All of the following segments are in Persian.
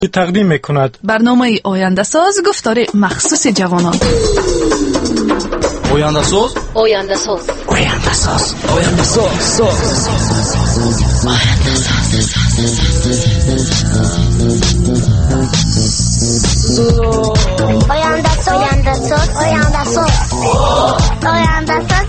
تقدیم میکند برنامه آینده ساز گفتار مخصوص جوانان. آینده ساز آینده ساز آینده ساز آینده ساز آینده ساز آینده ساز آینده ساز آینده ساز.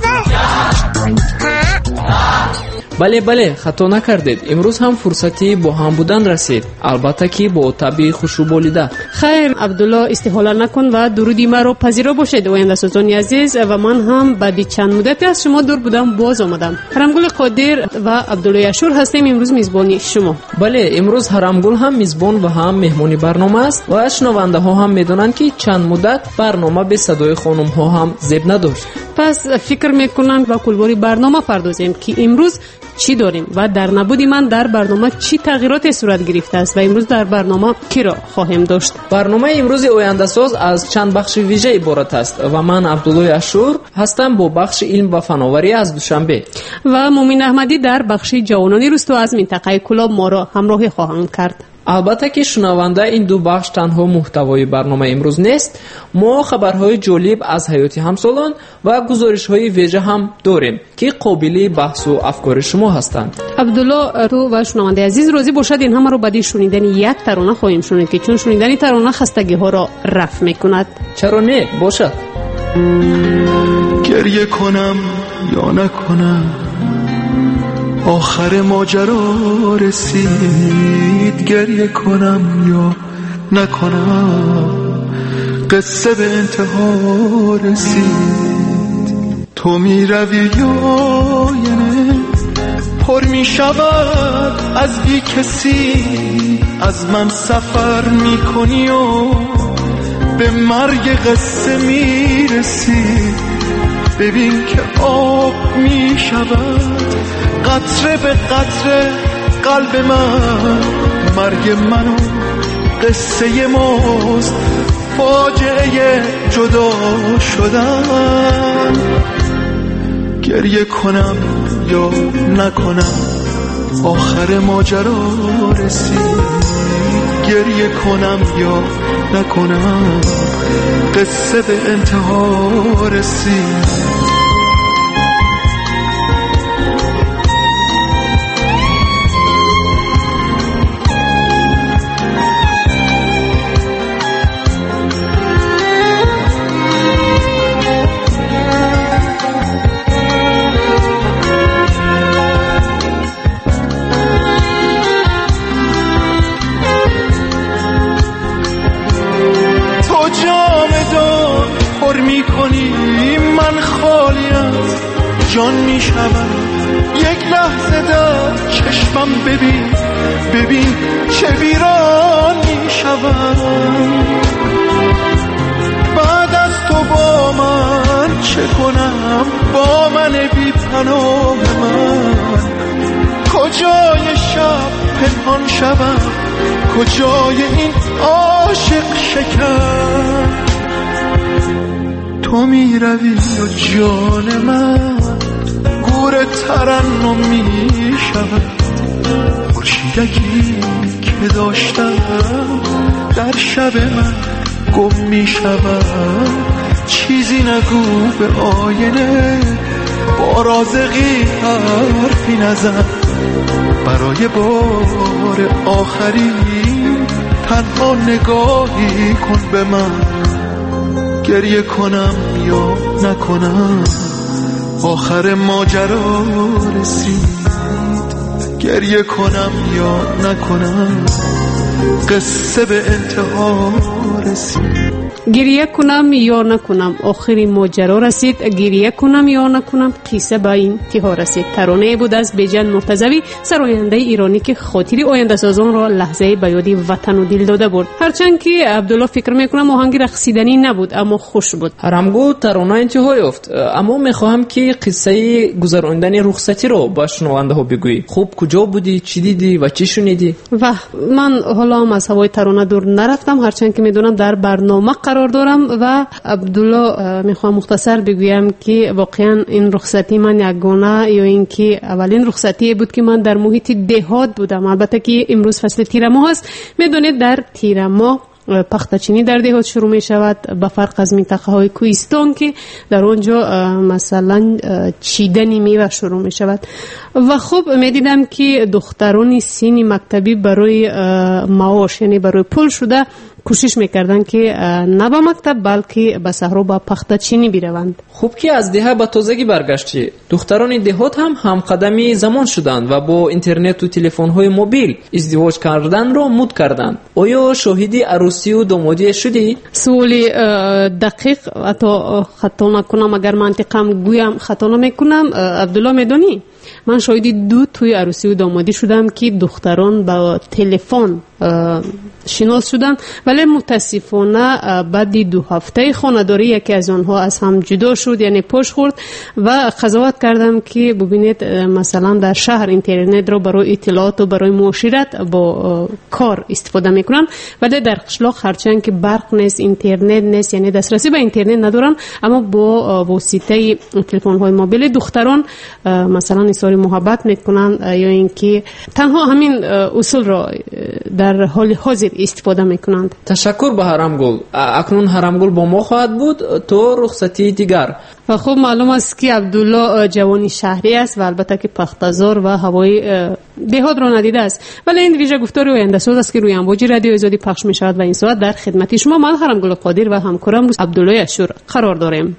بله хато накардед. имрӯз ҳам фурсати бо ҳам будан расид, албатта ки бо таби хушрӯболида. хайр абдулло, истиҳола накун ва дуруди маро пазиро бошед ояндасозони азиз. ва ман ҳам баъди чанд муддати аз шумо дур будам боз омадам. ҳарамгули қодир ва абдулло яшур ҳастем имрӯз мизбони шумо. бале, имрӯз ҳарамгул ҳам мизбон ва ҳам меҳмони барнома аст ва шунавандаҳо ҳам медонанд ки чанд муддат барнома бе садои хонумҳо ҳам зеб надошт. пас фикр мекунанд ба кулбори барнома пардозем ки имрӯз чӣ дорем ва дар набуди ман дар барнома чӣ тағйироте сурат гирифтааст ва имрӯз дар барнома киро хоҳем дошт. барномаи имрӯзи ояндасоз аз чанд бахши вижа иборат аст ва ман абдуллои ашур ҳастам бо бахши илм ва фановарӣ аз душанбе ва мумин аҳмадӣ дар бахши ҷавонони рӯсту аз минтақаи кӯлоб моро ҳамроҳӣ хоҳанд кард. албатта ки шунаванда ин ду бахш танҳо муҳтавои барномаи имрӯз нест. мо хабарҳои ҷолиб аз ҳаёти ҳамсолон ва гузоришҳои вежа ҳам дорем ки қобили баҳсу афкори шумо ҳастанд. абдулло, ту ва шунавандаи азиз розӣ бошад ин ҳамаро баъди шунидани як тарона хоҳем шунид ки чун шунидани тарона хастагиҳоро рафъ мекунад. чаро не бошад. گریه کنم یا نکنم آخر ماجرا رسید گریه کنم یا نکنم قصه به انتها رسید تو می روی یا نه پر می شود از بی کسی از من سفر می کنی و به مرگ قصه می رسی ببین که آب می شود قطره به قطره قلب من مرگ منو قصه ماست فاجعه جدا شدن گریه کنم یا نکنم آخر ماجرا رسید گریه کنم یا نکنم قصه به انتها رسید جان می شود یک لحظه در چشمم ببین چه ویران می شود بعد از تو با من چه کنم با من بی پناه من کجای شب پنهان شوم کجای این عاشق شکر تو می روی و جان من گور ترنم می شود خورشیدکی که داشتم در شب من گم می شود چیزی نگو به آینه با رازقی حرفی نزن برای بار آخری تنها نگاهی کن به من گریه کنم یا نکنم آخر ماجرا رسید گریه کنم یا نکنم قصه به انتها رسید گریه کنم یا نکنم آخری ماجرا رسید گریه کنم یا نکنم قصه به انتها رسید. ترانه بود از بیژن مرتضوی سراینده ایرانی که خاطری آینده سازان را لحظه به یاد وطن و دل داده بود. هرچند که عبدالله فکر میکنم آهنگ رقصیدنی نبود اما خوش بود. حرامگو ترانه انتها یافت اما میخواهم که قصه گذراندن رخصتی رو با شنونده ها بگویی. خوب کجا بودی، چی دیدی و چی شنیدی؟ و من حالا هم از هوای ترانه دور نرفتم هرچند که میدونم در برنامه قرار دارم و عبدالله میخوام مختصر بگویم که واقعا این رخصتی من یگانه یا اینکه اولین رخصتی بود که من در محیط دهات بودم. البته که امروز فصل تیر ماه است. میدونید در تیر ماه پختچینی در دهات شروع می شود، به فرق از منطقه های کوهستان که در اونجا مثلا چیدن میوه شروع می شود. و خب می دیدم که دختران سین مکتبی برای معاش یعنی برای پول شده کوشش میکردن که نه به مکتب بلکه به صحرا با پختچینی بروند. خوب که از دهه به تازگی برگشتی. دختران دهات هم قدمی زمان شدند و با اینترنت و تلفن‌های موبیل ازدواج کردن را مد کردند. آیا شاهدی عروسی و دامادی شدی؟ سوالی دقیق حتی خطا نکنم، اگر منطقم گویم خطا نمیکنم عبدالله میدونی من شاهدی 2 توی عروسی و دامادی شدم که دختران با تلفن شناس شدن، ولی متاسفانه بعد 2 هفته خانه‌داری یکی از آنها از هم جدا شد، یعنی پشت خورد و قضاوت کردم که ببینید مثلا در شهر اینترنت رو برای اطلاعات و برای معاشرت با کار استفاده میکنن، ولی در قشلاق هرچند که برق نیست، اینترنت نیست، یعنی دسترسی به اینترنت ندارن، اما با واسطه تلفن های موبیل دختران مثلا اظهار محبت میکنن یا اینکه تنها همین اصول را در حال حاضر استفاده میکنند. تشکر به هرمگل. اکنون هرمگل با ما خواهد بود تو رخصتی دیگر. و خب معلوم است که عبدالله جوانی شهری است و البته که پختزار و هوای دهات را ندیده است، ولی این ویژه گفتار آینده ساز است که روی امواج رادیو آزادی پخش می شود و این ساعت در خدمت شما من هرمگل قادر و همکارم عبدالله اشور قرار داریم.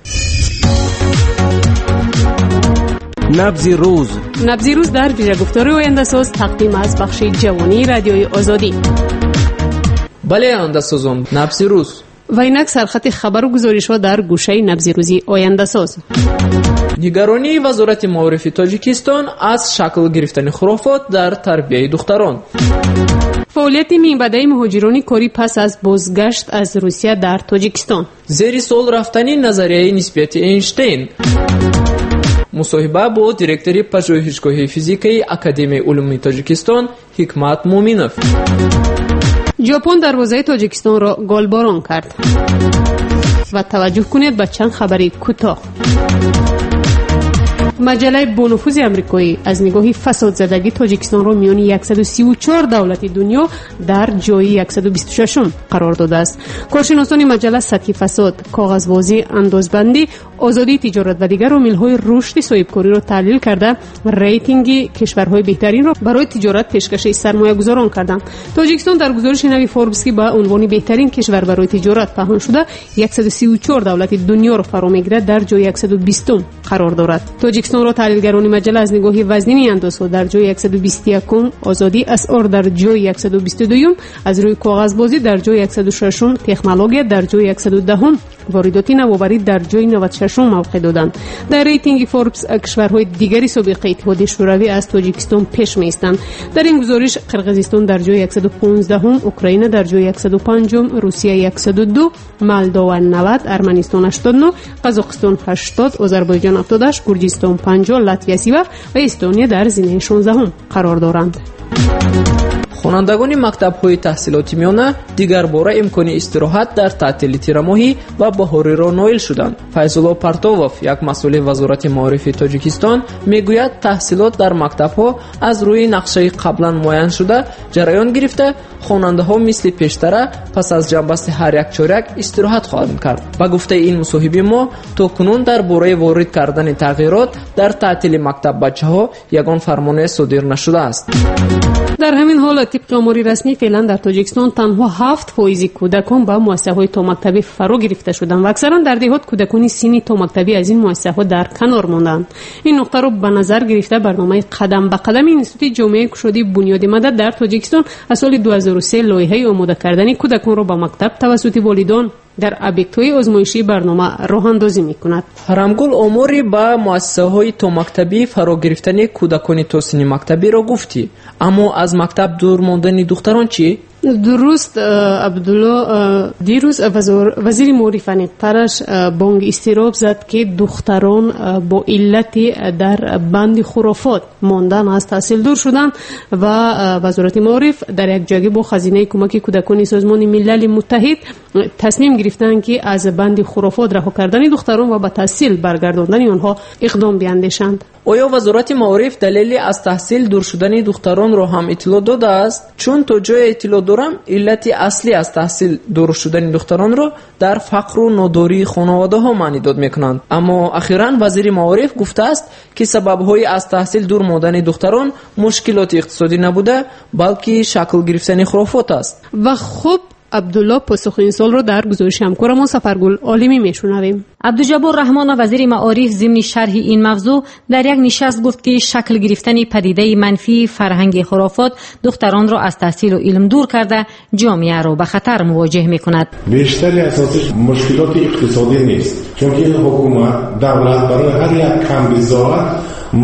نبض روز در ویژه گفتار آینده ساز تقدیم از بخش جوانی رادیوی آزادی. بله آینده سازم، نبض روز و اینک سرخط خبر و گزارش ها در گوشه نبض روزی آینده ساز. نگرانی وزارت معارف تاجیکستان از شکل گرفتن خرافات در تربیت دختران. فعالیت منبع مهاجران کاری پس از بازگشت از روسیه در تاجیکستان. زیر سوال رفتن نظریه نسبیت اینشتین. مصاحبه با دیرکتور پژوهشگاه فیزیکی اکادمی علوم تاجیکستان حکمت مومینوف. ژاپن دروازه تاجیکستان را گلباران کرد. و توجه کنید به چند خبری کوتاه. مجله بونفوز امریکایی از نگاه فساد زدگی تاجیکستان را میان 134 دولت دنیا در جای 126 قرار داده است. کارشناسان مجله سطح فساد، کاغذبازی، اندازبندی، آزادی تجارت و دیگر عامل‌های رشد صاحبکاری را تحلیل کرده ریتینگ کشورهای بهترین را برای تجارت پیشکش سرمایه‌گذاران کردند. تاجیکستان در گزارش نوی فوربس که با عنوان بهترین کشور برای تجارت پنهان شده 134 دولت دنیا را فرا می‌گیرد، در جای 120 قرار دارد. تاجیکستان را تحلیلگران مجله از نگاه وزنی اندازها در جای 121 آزادی اسعار در جای 122 از روی کاغذبازی در جای 106 تکنولوژی در جای 110 واردات نوآوری در جای 96 موقع دادند. در ریتینگ فوربس کشورهای دیگری سابق اتحادیه شوروی از تاجیکستان پیش می‌ایستند. در این گزارش قرقیزستان در جای 115 اوکراین در جای 105 روسیه 102 مالدووا 90 ارمنستان 89 قزاقستان 80 آذربایجان 78 گرجستان 50 لاتویا 30 و استونیا در زمینه 16 قرار دارند. خوانندگان مکتب‌های تحصیلاتی میانه دیگر باره امکان استراحت در تعطیل تیرماهی و بهاری را نایل شدند. فیض‌الله پرتووف، یک مسئول وزارت معارف تاجیکستان، میگوید تحصیلات در مکتب‌ها از روی نقشه قبلا معین شده جریان گرفته، خواننده‌ها مثل پیشتر پس از جنبست هر یک چارک استراحت خواهند کرد. با گفته این مصاحبه ما تا کنون در باره وارد کردن تغییرات در تعطیل مکتب بچه‌ها یگان فرمان صادر نشده است. در همین حال طبق آمار رسمی فعلا در تاجیکستان تنها 7% کودکان با مؤسسه‌های تا مکتبی فرا گرفته شدند و اکثرا در دهات کودکان سنی تا مکتبی از این مؤسسه‌ها در کنار ماندند. این نقطه را به نظر گرفته برنامه قدم به قدم اینستیتوت جامعه گشاده بنیاد مدد در تاجیکستان از سال 2003 لایحه آماده کردن کودکان را به مکتب توسط والدان در ابجکت‌های آزمایشی برنامه راه اندازی می‌کند. هرمگل آماری با مؤسسه‌های تا مکتبی فرا گرفتن کودکان تا سن مکتبی را گفتی، اما از مکتب دور ماندن دختران چی؟ درست عبدالله، دیروز وزیر معارف ترش بانگ استیراب زد که دختران با علت در بند خرافات ماندن از تحصیل دور شدن و وزارت معارف در یک جگه با خزینه کمک کودکان سازمان ملل متحد تصمیم گرفتن که از بند خرافات رها کردن دختران و به تحصیل برگرداندن آنها اقدام بیندیشند. آیا وزارت معارف دلیل از تحصیل دور شدن دختران را هم اطلاع داده است؟ چون تا جای اطلاع دارم علت اصلی از تحصیل دور شدن دختران را در فقر و ناداری خانواده ها معنی داد میکنند، اما اخیراً وزیر معارف گفته است که سبب‌های از تحصیل دور ماندن دختران مشکلات اقتصادی نبوده بلکه شکل گرفتن خرافات است. و خب عبدالله، پاسخ این سال رو در گزارش همکارمون سفرگل عالمی میشنویم. عبدالجبار رحمان وزیر معارف ضمن شرح این موضوع در یک نشست گفت که شکل گرفتن پدیده منفی فرهنگ خرافات دختران را از تحصیل و علم دور کرده جامعه را به خطر مواجه میکند. بیشتری اساسش مشکلات اقتصادی نیست، چون که حکومت دولت برای هر یک کم بزاعت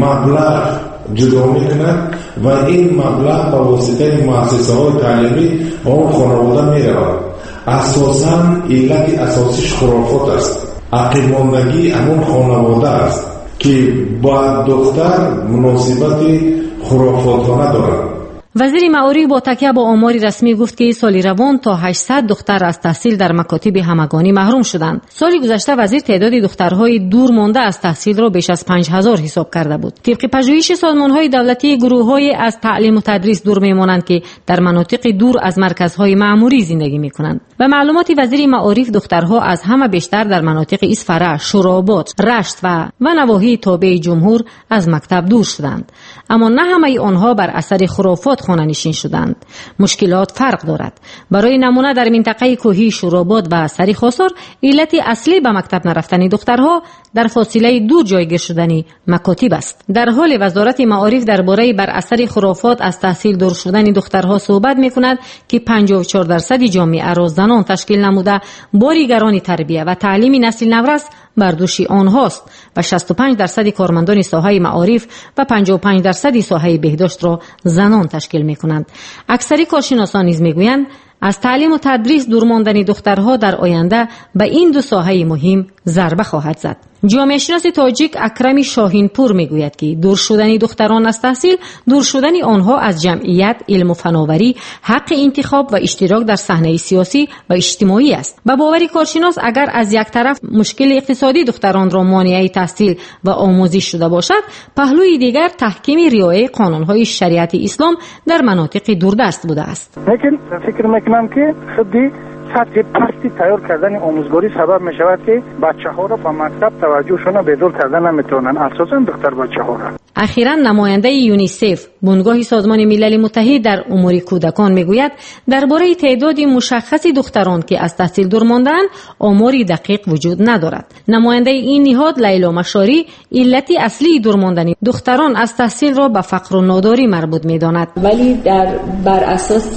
مبلغ جدا میکنند و این مبلغ با واسطه مؤسسه های تعلیمی اون خانواده میرود. اساساً علت اساسیش خرافات است. عقب ماندگی همون خانواده است که با دختر مناسبت خرافاتانه دارد. وزیر معارف با تکیه با آمار رسمی گفت که سال روان تا 800 دختر از تحصیل در مکاتب همگانی محروم شدند. سال گذشته وزیر تعداد دخترهای دور مانده از تحصیل را بیش از 5000 حساب کرده بود. طبق پژوهش سازمان‌های دولتی، گروه‌های از تعلیم و تدریس دور می‌مانند که در مناطق دور از مرکزهای معموری زندگی می‌کنند. به معلومات وزیر معارف، دخترها از همه بیشتر در مناطق اسفره، شوراباد، رشت و نواحی تابع جمهور از مکتب دور شدند. اما نه همه آنها بر اثر خرافات خانه نشین شدند. مشکلات فرق دارد. برای نمونه در منطقه کوهی شوراباد و سری خاصار علت اصلی به مکتب نرفتن دخترها در فاصله دور جایگیر شدن مکاتب است. در حال وزارت معارف درباره بر اثر خرافات از تحصیل دور شدن دخترها صحبت می‌کند که 54% جامعه را زنان تشکیل نموده باریگران تربیت و تعلیم نسل نورس بر دوش آنهاست و 65% کارمندان ساحه معارف و 55% ساحه بهداشت را زنان تشکیل می‌کنند. اکثر کارشناسان نیز می‌گویند از تعلیم و تدریس دور ماندن دخترها در آینده به این دو ساحه مهم ضربه خواهد زد. جامعه شناس تاجیک اکرم شاهینپور میگوید که دور شدن دختران از تحصیل، دور شدن آنها از جمعیت، علم و فناوری، حق انتخاب و اشتراک در صحنه سیاسی و اجتماعی است. به باور کارشناس اگر از یک طرف مشکل اقتصادی دختران را مانع تحصیل و آموزش شده باشد، پهلوی دیگر تحکیم رعایت قانون‌های شریعت اسلام در مناطق دوردست بوده است. لیکن فکر میکنم که خودی سطح پستی تیار کردن آموزگاری سبب می شود که بچه ها را به مکتب توجهشون را بدور کردن نمیتونن، اساسا دختر بچه ها را. اخیراً نماینده یونیسف، بنگاه سازمان ملل متحد در امور کودکان میگوید درباره تعداد مشخص دختران که از تحصیل دور ماندند آماری دقیق وجود ندارد. نماینده این نهاد لیلا مشاری علت اصلی دور ماندن دختران از تحصیل را به فقر و ناداری مربوط میداند. ولی بر اساس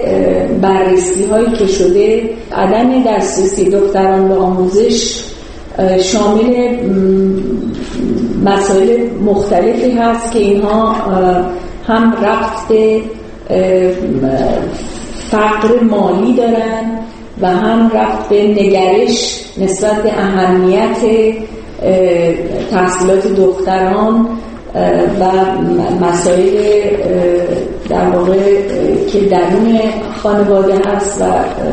بررسی هایی که شده عدم دسترسی دختران به آموزش شامل مسائل مختلفی هست که اینها هم ربط به فقر مالی دارن و هم ربط به نگرش نسبت به اهمیت تحصیلات دختران و مسائل در واقع که درون خانواده هست و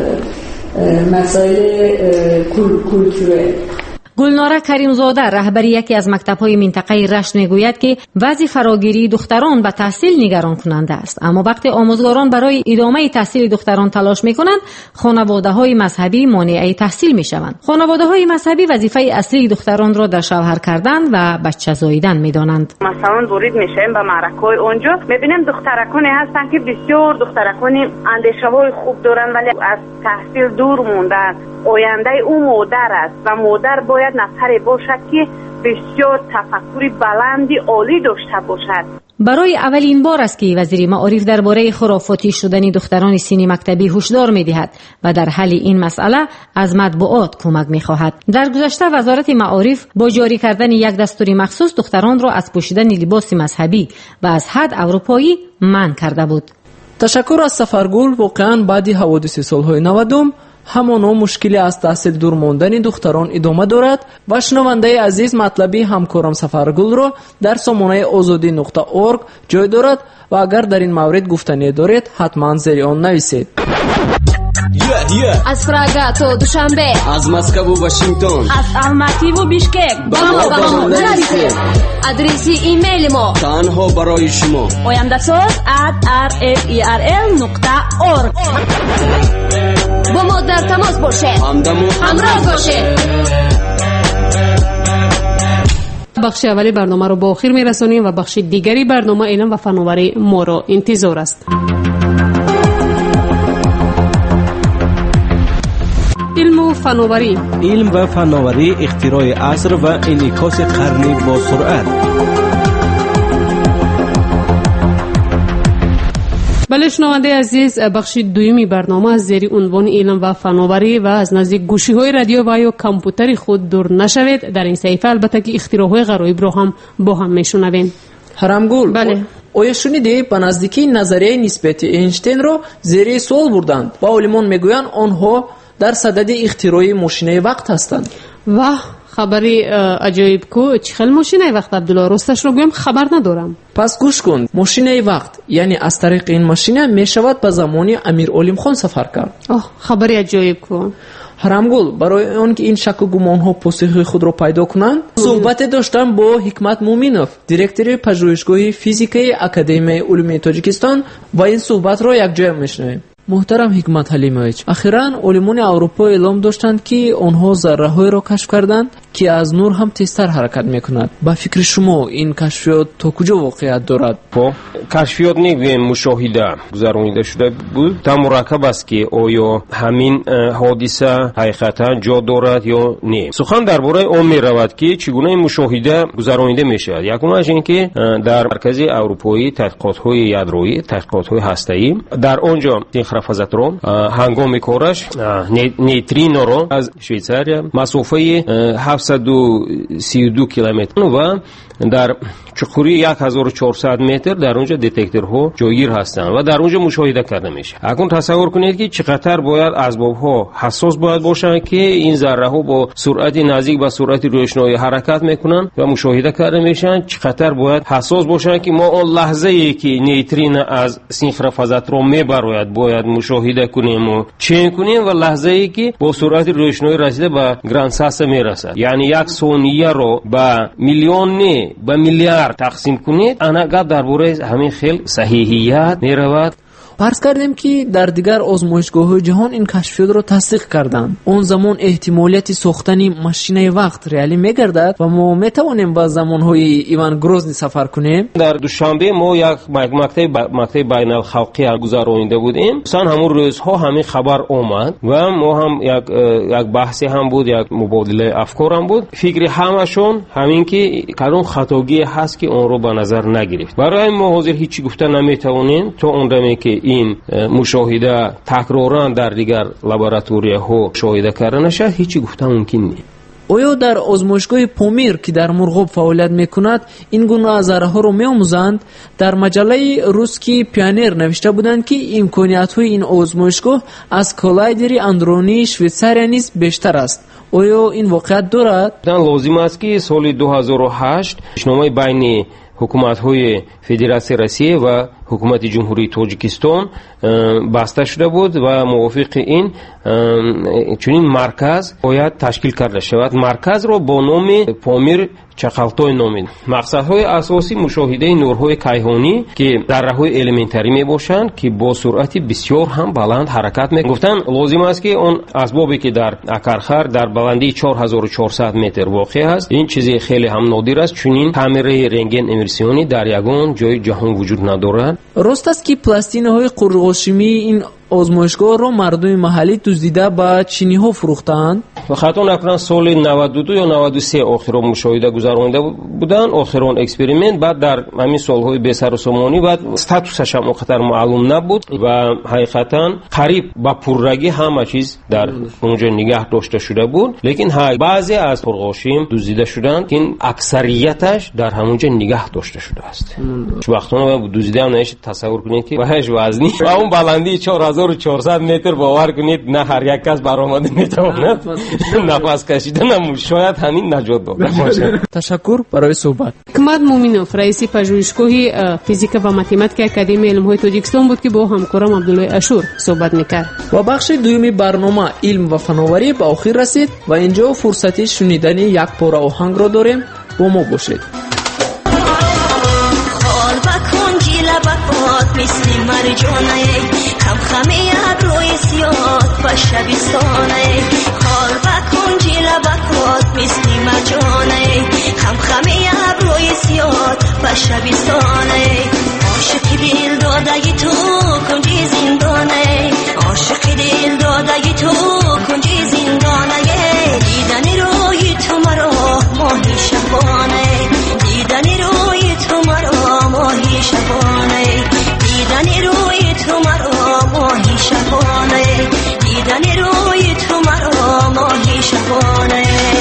مسائل کلتورل. گلناره کریمزاده رهبر یکی از مکتب‌های منطقه رشت میگوید که وضع فراگیری دختران به تحصیل نگران کننده است، اما وقتی آموزگاران برای ادامه تحصیل دختران تلاش میکنند، خانواده‌های مذهبی مانع تحصیل میشوند. خانواده‌های مذهبی وظیفه اصلی دختران را در شوهر کردن و بچه زاییدن میدانند. مثلا ورود میشیم به معرکه‌های اونجا میبینیم دخترکانی هستن که بسیار دخترکانی اندیشه‌های خوب دارن ولی از تحصیل دور موندن. آینده او مادر است و مادر باید نفری باشد که بسیار تفکری بلندی عالی داشته باشد. برای اولین بار است که وزیر معارف درباره خرافاتی شدن دختران سین مکتبی هشدار می‌دهد و در حل این مسئله از مطبوعات کمک می‌خواهد. در گذشته وزارت معارف با جاری کردن یک دستور مخصوص دختران را از پوشیدن لباس مذهبی و از حد اروپایی منع کرده بود. تشکر از سفرگل. واقعا بعد حوادث سالهای 90 همانا مشکلی از تحصیل دور ماندن دختران ادامه دارد و شنونده عزیز مطلبی همکارم سفرگل را در سامانه azadi.org جای دارد و اگر در این مورد گفتنی دارید حتما زیر آن نویسید. از پراگا تا دوشنبه، از مسکو و واشنگتن، از الماتی و بیشکک با ما نویسید. آدرس ایمیل ما تنها برای شما oyandasaz@rferl.org. با ما در تماس باشید، همراه باشید. بخش اولی برنامه رو با آخر میرسونیم و بخش دیگری برنامه علم و فناوری ما را انتظار است. علم و فناوری، علم و فناوری، اختراع عصر و انعکاس قرنی با سرعت. بله شنونده عزیز، بخش دومی برنامه از زیر عنوان علم و فناوری و از نزدیک گوشی‌های رادیو و یا کامپیوتر خود دور نشوید. در این صحیفه البته که اختراع‌های غرایب رو هم با هم میشنویم. حرامگل، بله. آیا شنیدی به نزدیکی نظریه نسبیتی اینشتین رو زیر سوال بردند و عالمان میگویند آنها در صدد اختراع ماشین وقت هستند؟ واه، خبری عجایب کو. چه خیلی ماشین وقت عبدالله، راستش رو بگم خبر ندارم. پس گوش کن. ماشین وقت یعنی از طریق این ماشین می شود به زمانی امیر علیم خان سفر کرد. خبری عجایب کو. حرامگل، برای آن که این شک و گمان ها پاسخ خود را پیدا کنند صحبت داشتم با حکمت مومینوف، دیرکتور پژوهشگاه فیزیکی اکادمی علوم تاجیکستان و این صحبت را یک جای میشنویم. محترم حکمت حلیمویچ، اخیراً علمان اروپا اعلام داشتند که آنها ذره‌های را کشف کردند که از نور هم تیزتر حرکت می‌کند. با فکر شما این کشفیات تا کجا واقعیت دارد؟ کشفیات نمیگویم، مشاهده گذرانیده شده بود. تا مرکب است که آیا همین حادثه حقیقتاً جا دارد یا نه. سخن درباره آن می‌رود که چگونه این مشاهده گذرانیده می‌شود. یکمش این که در مرکز اروپایی تحقیقات‌های یادرویی، تحقیقات‌های هسته‌ای، در آنجا خرافازاترون هنگام کارش نیترینو رو از شویцария مسافه 732 کیلومتر و در چخوری 1400 متر در اونجا دتکتورها جایگیر هستند و در اونجا مشاهده کرده میشه. اکنون تصور کنید که چقدر باید اسباب‌ها حساس باید باشن که این ذره‌ها با سرعت نزدیک به سرعت روشنایی حرکت میکنن و مشاهده کرده میشن. چقدر باید حساس باشن که ما اون لحظه‌ای که نیترین از سینخرافازاترون میبراید باید مشاهده کنیم و چین کنیم و لحظه‌ای که با سرعت روشنایی رسیده به گرانساس میرسد. یعنی یک ثانیه رو به میلیون نه به میلیارد تقسیم کنید، اگر درباره همین خیلی صحیحیت میرود. فرض کردیم که در دیگر آزمایشگاه‌های جهان این کشفیات را تصدیق کردند. اون زمان احتمالیت ساختن ماشین وقت ریالی میگردد و ما میتوانیم به زمانهای ایوان گروزنی سفر کنیم. در دوشنبه ما یک مکتب بین الخلقی گذرانیده بودیم. مثلا همون روزها همین خبر اومد و ما هم یک بحثی هم بود، یک مبادله افکار هم بود. فکر همشون همین که کدوم خطاگی هست که اون رو به نظر نگرفت. برای ما حاضر هیچی گفتن نمیتونیم تا اون دمی که این مشاهده تکرارا در دیگر لابراتوری‌ها مشاهده کردن نشه هیچی گفتن ممکن نیست. آیا در آزمایشگاه پامیر که در مرغاب فعالیت میکند این گونه ذره‌ها رو می‌آموزند؟ در مجله روسکی پیانیر نوشته بودند که امکانیت‌های این آزمایشگاه از کالایدر اندرونی شویцария نیز بیشتر است. آیا این واقعیت دارد؟ لازم است که سال 2008 شنامه بین حکومت‌های فدراسیون روسیه و حکومت جمهوری تاجیکستان بسته شده بود و موافق این چنین مرکز باید تشکیل کرده شود. مرکز را با نام پامیر چخالتوی نامید. مقصدهای اساسی مشاهده نورهای کیهانی که ذره‌های المنتری میباشند که با سرعت بسیار هم بلند حرکت میکنند. گفتن لازم است که اون اسبابی که در اکرخر در بلندی 4400 متر واقع است، این چیزی خیلی هم نادر است، چنین کامره رنگین امیسیونی در یگان جای جهان وجود ندارد. راست است که پلاستین‌های قرقاشمی این آزمایشگاه را مردم محلی دزدیده به چینی‌ها فروختند؟ خاطر نکنن سال 92 یا 93 آخرون مشاهده گذرانده بودن، آخرون اکسپریمنت. بعد در همین سالهای بسر و سامانی بعد استاتوسش هم اونقدر معلوم نبود و حقیقتا قریب با پررگی همه چیز در اونجا نگه داشته شده بود. لیکن بعضی از پرغاشیم دزدیده شدند که این اکثریتش در همونجا نگه داشته شده است. وقتونه دزدیده هم نمیشه تصور کنید که وحش وزنی و اون بلندی 4400 متر باور کنید نه هر یک کس برآمده میتواند نفس کشیدن، شاید همین نجات داده باشه. تشکر برای صحبت. حکمت مومینوف رئیس پژوهشگاه فیزیک و متمتیک اکادمی علوم‌های تاجیکستان بود که با همکارم عبدالله اشور صحبت میکرد. و بخش دومی برنامه علم و فناوری به آخر رسید و اینجا فرصتی شنیدن یک پاره آهنگ را داریم. با ما باشید. مثل مرجانه خم خمه ابروی سیاد و شبستانه حال بکن جیل بکات مثل مرجانه خم خمه ابروی سیاد و شبستانه عاشق دل دادگی تو کنجی زندانه عاشق دل دادگی تو کنجی زندانه دیدن روی تو مرا ماهی شبانه دیدن روی تو مرا ماهی شبانه دیدن روی تو مرا ماهی شبانه دیدن روی تو مرا ماهی شبانه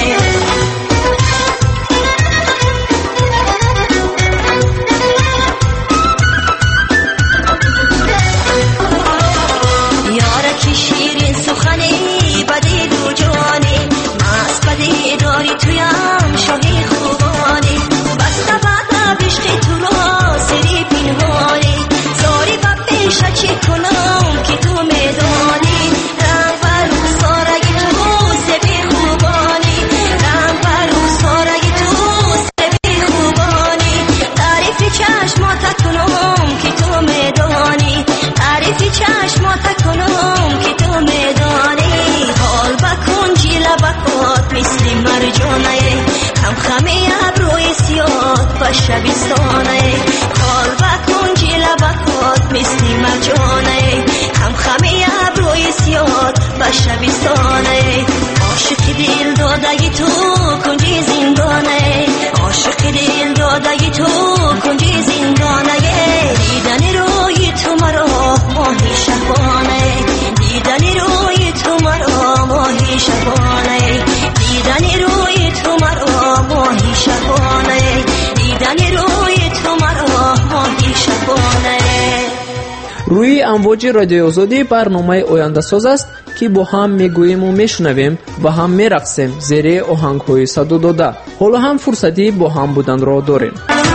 یارکی شیرین سخنی بدی دو جانی مست بدی داری تویم شاهی خوبانی بسته بعد بشقی تو را سری پنهانی چی کنم که تو میدانی رنگ برو سارگی تو سبی خوبانی رنگ برو سارگی تو سبی خوبانی تعریف چشمات کنم که تو میدانی تعریف چشمات کنم که تو میدانی حال بکن جیل بکات مثل مرجانه خم خمه ابروی سیاد و شبستانه حال بکن جیل بکات مثل مرجانه خم خمه ابروی سیاد و شبستانه عاشق دل دادگی تو کنجی زندانه عاشق دل دادگی تو کنجی زندانه دیدن روی تو مرا ماهی شبانه دیدن روی تو مرا ماهی شبانه دیدن روی تو مرا ماهی شبانه دیدن روی تو مرا ماهی شبانه. روی امواج رادیو آزادی برنامه آینده ساز است که با هم میگوییم و میشنویم و هم میرقصیم زیر آهنگ‌های صدا داده. حالا هم فرصتی با هم بودن را داریم.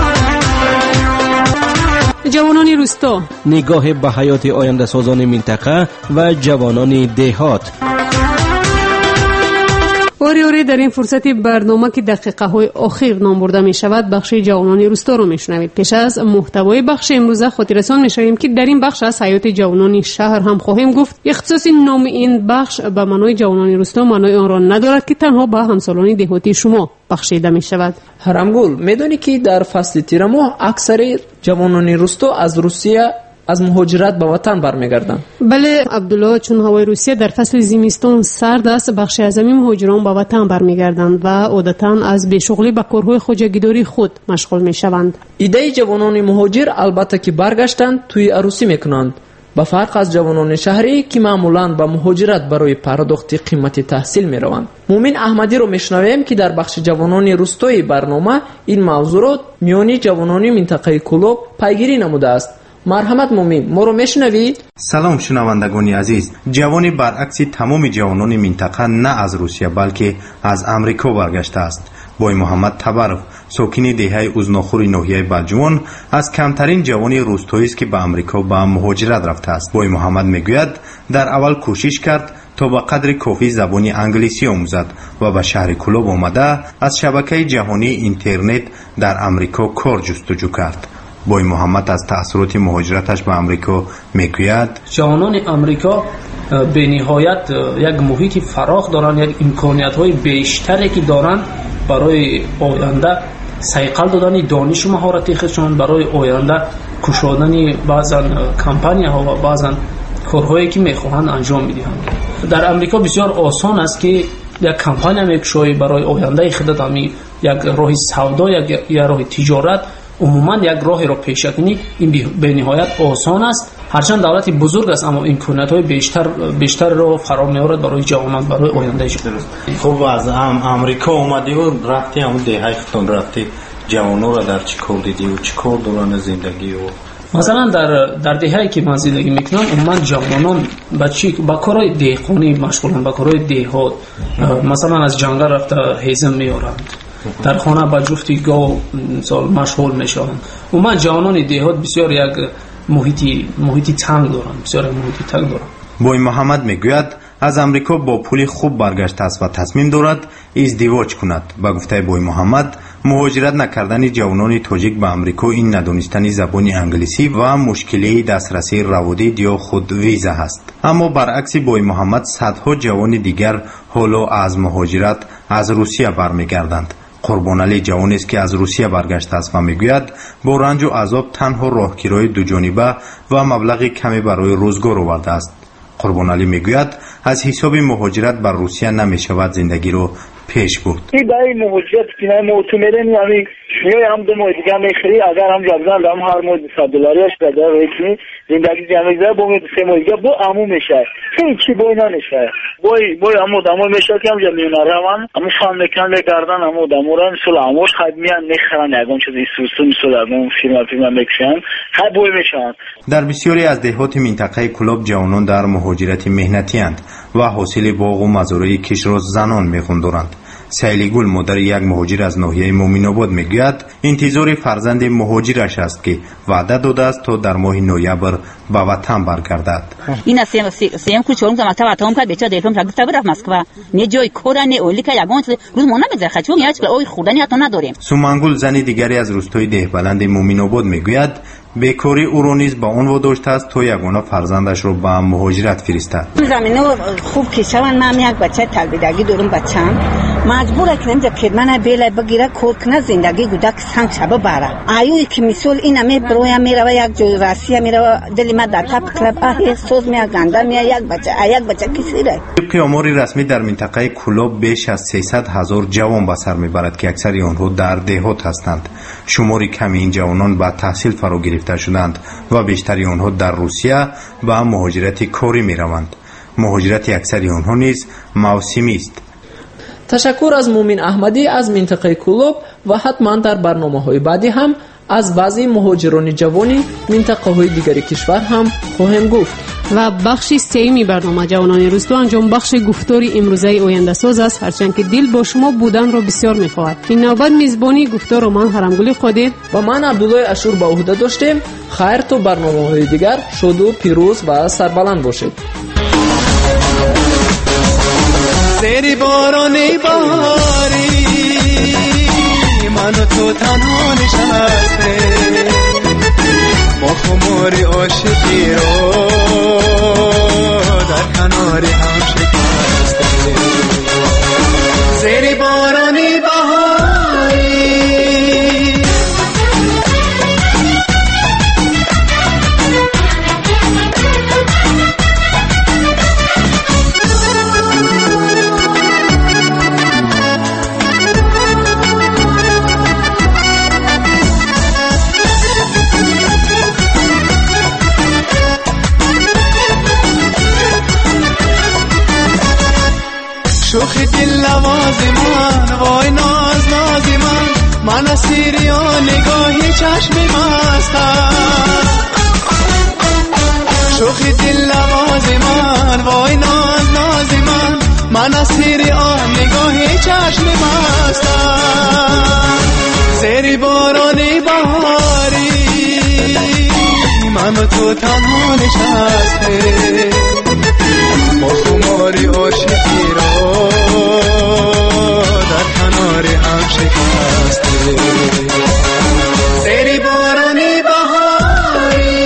جوانان روستا، نگاه به حیات آینده سازان منطقه و جوانان دهات. آری در این فرصت برنامه که دقیقه های آخر نام برده می شود بخش جوانان روستا رو می شنوید. پیش از محتوای بخش امروزه خاطررسان می شویم که در این بخش از حیات جوانان شهر هم خواهیم گفت. اختصاص نام این بخش به معنای جوانان روستا معنای آن را ندارد که تنها به همسالان دهاتی شما بخشیده می شود. هرمگل میدونی که در فصل تیر ماه اکثر جوانان روستا از روسیه از مهاجرت به وطن برمیگردند. بله عبدالله، چون هوای روسیه در فصل زمستان سرد است، بخش اعظمی مهاجران به وطن برمیگردند و عادتاً از بیشغلی به کارهای خواجگیداری خود مشغول میشوند. ایده جوانان مهاجر البته که برگشتند توی عروسی میکنند، به فرق از جوانان شهری که معمولاً به مهاجرت برای پرداخت قیمت تحصیل میروند. مومن احمدی رو میشنویم که در بخش جوانان روستایی برنامه این موضوع را میانی جوانان منطقه کلوب پیگیری نموده است. مرحمت مومن، ما رو میشنوی؟ سلام شنوندگان عزیز. جوانی برعکس تمام جوانان منطقه نه از روسیه بلکه از امریکا برگشته است. بوی محمد تبرف، ساکن دهه اوزناخور ناحیه بلجوان، از کمترین جوانی روستایی است که به امریکا به مهاجرت رفته است. بوی محمد میگوید در اول کوشش کرد تا به قدر کافی زبان انگلیسی آموزد و به شهر کلوب آمده از شبکه جهانی اینترنت در امریکا کار جستجو کرد. بوی محمد از تأثیرات مهاجرتش به امریکا میگوید جوانان امریکا به نهایت یک محیط فراخ دارند، یک امکانیت‌های بیشتری که دارند برای آینده سیقل دادن دانش و مهارت خودشان، برای آینده کشادن بعضا کمپانی‌ها و بعضا کارهایی که میخواهند انجام میدهند. در امریکا بسیار آسان است که یک کمپانی میکشوی برای آینده خودت، یک راه سودا یا راه تجارت، عموما یک راهی رو پیش کنی، این به نهایت آسان است. هرچند دولتی بزرگ است اما امکانات‌های بیشتر رو فراهم می‌آورد برای جوانان، برای آینده شما. خب از امریکا اومدی و رفتی همون دهه خودتون رفتی، جوانان رو در چی کار دیدی و چی کار دوران زندگی و مثلا در دهه‌ای که من زندگی میکنم عموما جوانان با کارهای دهقانی مشغولن، با کارهای دهات. مثلا از جنگل رفته هیزم میارند، در خانه با جفتی گاو مثلا مشغول میشن. عموما جوانان دهات بسیار یک محیطی تنگ دارن، بسیار محیطی تنگ دارن. بوی محمد میگوید از امریکا با پول خوب برگشته است و تصمیم دارد ازدواج کند. با گفته بوی محمد مهاجرت نکردن جوانان تاجیک به امریکا این ندانستن زبان انگلیسی و مشکلی دسترسی روادید یا خود ویزا است. اما برعکس بوی محمد صدها جوان دیگر حالا از مهاجرت از روسیه برمیگردند. قربان علی جوانی است که از روسیه برگشته است و میگوید با رنج و عذاب تنها راهگیری دو جانبه و مبلغ کمی برای روزگار آورده است. قربان علی میگوید از حساب مهاجرت بر روسیه نمیشود زندگی رو پیش برد. این برای مهاجرت که معتمرن یعنی شیعه هم دو ماه دیگه میخری، اگر هم جبزن هم هر ماه $100 بده و یکی زندگی جمعی زده با مید 3 ماه دیگه با امو میشه. هیچی بای ننشه. بای امو دمو میشه که هم میوناره من امو فهم میکن بگردن امو دمو را مثل اموش خد میان میخرن یکون چیزی سوسو مثل امو فیلم میکشن خد بای میشن. در بسیاری از دهات منطقه کلاب جوانان در مهاجرت مهنتی اند و حاصل باغ و مزارع کشت را زنان میخوندارند. سیلی گل مادر یک مهاجر از ناحیه مومن آباد میگوید انتظار فرزند مهاجرش است که وعده داده است تا در ماه نوامبر به وطن برگردد. این سیم کو چون مکتب اتام کرد بچه دیپلم گرفت رفت مسکو. نه جای کورانه اولی که یگان روز مون نمیذاره چون یاچ اوی خوردنی حتی نداریم. سومنگل زن دیگری از روستای دهبلند مومن آباد میگوید بیکاری او را نیز با اون واداشته است تا یگانه فرزندش رو به مهاجرت فرستد. زمینه خوب کشون من یک بچه تربیتگی دارم بچم مجبوره که نمیشه کدمن بیله بگیره کار کنه زندگی گودک سنگ شبه بره. ایوی که مثال این می بروی میره یک جای راسی میره دلی ما در تپ کلب اه سوز میاد گنده میاد یک بچه کسی ره. طبق آمار رسمی در منطقه کلاب بیش از 300,000 جوان به سر میبرد که اکثر آنها در دهات هستند. شماری کمی این جوانان به تحصیل فرا گرفته شدند و بیشتری آنها در روسیه و مهاجرت کاری میروند. مهاجرت اکثر آنها نیز موسمی است. تشکر از مومن احمدی از منطقه کلوب و حتما در برنامه‌های بعدی هم از وضع مهاجران جوانی منطقه‌های دیگر کشور هم خواهیم گفت. و بخش سوم برنامه جوانان روستو انجام بخش گفتاری امروزه آینده ساز است، هرچند که دل با شما بودن را بسیار می‌خواهد. این نوبت میزبانی گفتار من حرمگل قادر و من عبدالله اشور به عهده داشتیم. خیر تو برنامه‌های دیگر شاد و پیروز و سربلند باشید. زیر باران بهاری من و تو تنها نشسته با خمار عاشقی رو در کنار هم شکسته. زیر باران بهاری شوخ دل نواز من وای ناز من اسیر یا نگاهی چشم مستم. شوخ دل نواز من وای ناز من اسیر یا نگاهی چشم مستم. زیر باران بهاری من و تو تنها نشسته با خماری عاشقی را در کنار هم شکسته. زیر باران بهاری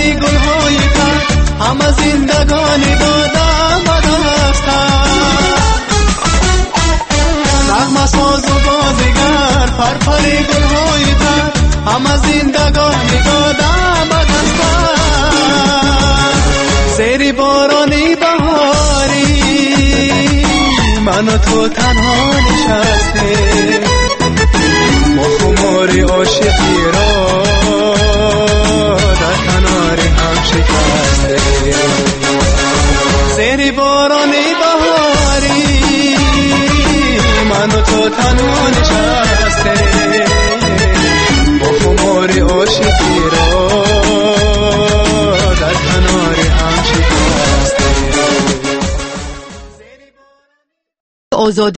پری گلهای تر همه زندگانی بادم بدستم نغمه ساز و بازیگر پری گلهای تر همه زندگانی بادم بدستم زیر بارانی بهاری من و تو تنها نشسته ما خماری عاشقی را در کنار هم شکسته زیر بارانی بهاری من و تو تنها نشسته ما خماری عاشقی را در کنار هم شکسته.